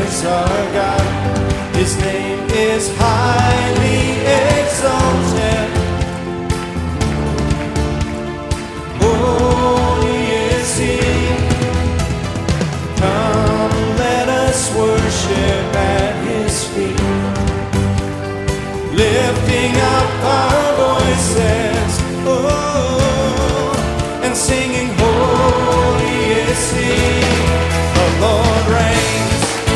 is our God. His name is highly exalted. Holy is He. Come, let us worship at His feet.